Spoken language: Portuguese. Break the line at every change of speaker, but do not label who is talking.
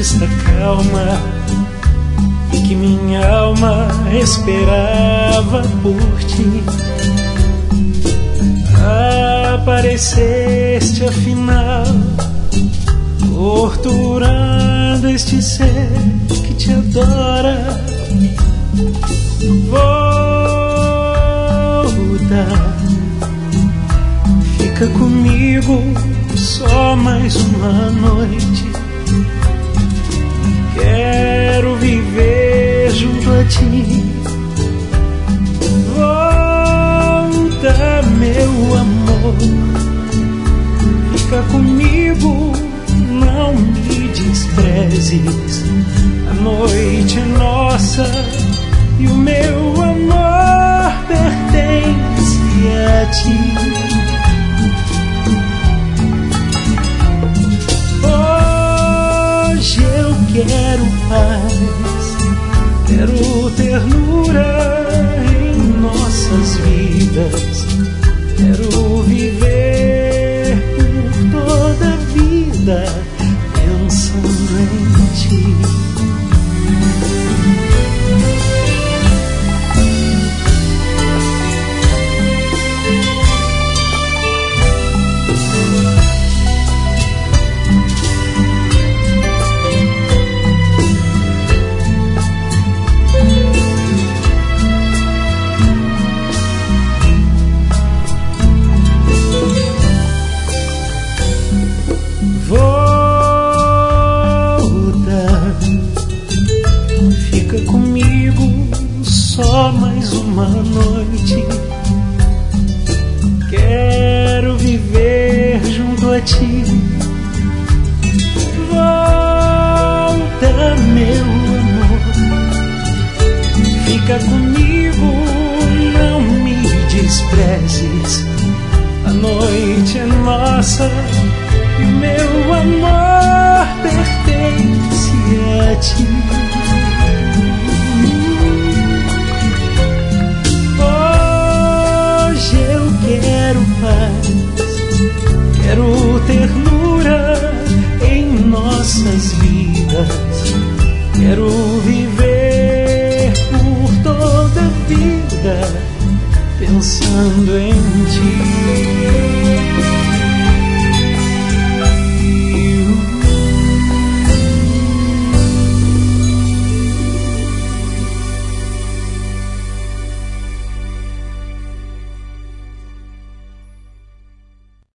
está calma e que minha alma esperava por ti. Apareceste afinal, torturando este ser que te adora. Volta, fica comigo só mais uma noite. Quero viver junto a ti. Volta, meu amor, fica comigo, não me desprezes. A noite é nossa e o meu amor pertence a ti. Hoje eu quero paz, quero ternura em nossas vidas. Quero viver por toda a vida pensando em ti. Só mais uma noite. Quero viver junto a ti. Volta, meu amor, fica comigo, não me desprezes. A noite é nossa e meu amor pertence a ti. Quero paz, quero ternura em nossas vidas. Quero viver por toda a vida pensando em ti.